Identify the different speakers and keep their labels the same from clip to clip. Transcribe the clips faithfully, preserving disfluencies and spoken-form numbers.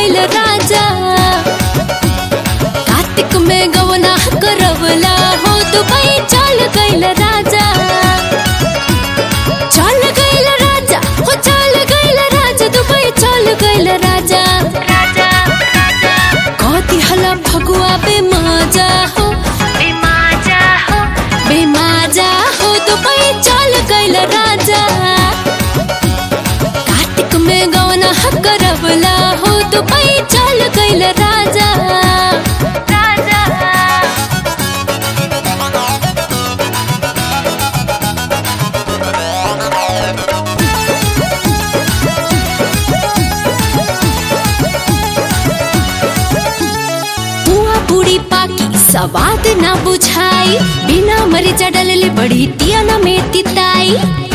Speaker 1: गइल राजा। कार्तिक में गवना करवला हो दुबई चल गइल राजा। चल गइल राजा हो चल गइल राजा दुबई चल गइल राजा। कति हला भगुआ बेमाजा हो बेमाजा हो बेमाजा हो दुबई चल गइल राजा। कार्तिक में गवना करवला हो दुबई चल गइल राजा। पूरी पाकी स्वाद ना बुझाई बिना मरीचा डलले बड़ी तियाना में तिताई।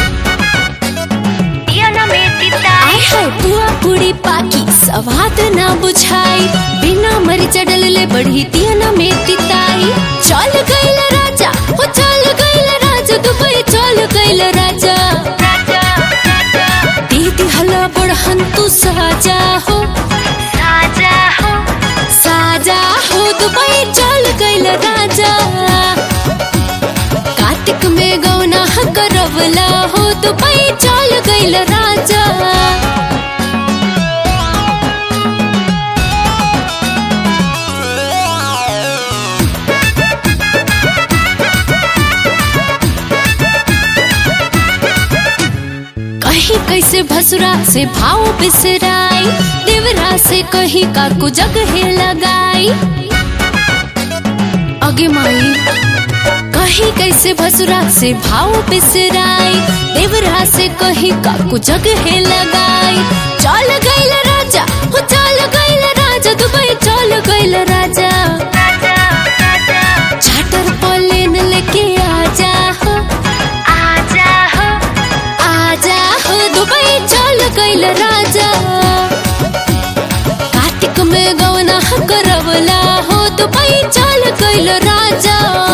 Speaker 1: तियाना में तिताई है पुआ पूरी पाकी स्वाद ना बुझाई बिना मरीचा डलले बड़ी तियाना में तिताई। चल गइल राजा हो चल गइल राजा दुबई चल गइल राजा। दीदी हला बड़हन तू साजा हो साजा हो साजा हो दुबई चल गइल राजा। कार्तिक में गौना करवला हो दुबई चल गइल राजा। कहीं कैसे भसुरा से भाव बिसराई देवरा से कहीं काकू जगह लगाई। आगे माई कहीं कैसे भसुरा से भाव बिसराई देवरा से कहीं काकू जगह लगाई। चल गइल राजा हो चल गइल राजा दुबई चल गइल राजा। चार्टर प्लेन लेके आजा हो आजा हो आजा हो दुबई चल गइल राजा। कार्तिक में गवना करवला हो दुबई चल गइल राजा।